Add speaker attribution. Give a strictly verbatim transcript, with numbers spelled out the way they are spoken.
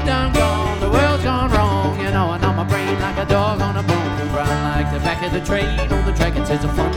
Speaker 1: I've done gone, the world's gone wrong, you know, and on my brain like a dog on a bone. Run like the back of the train on the track, it says a fun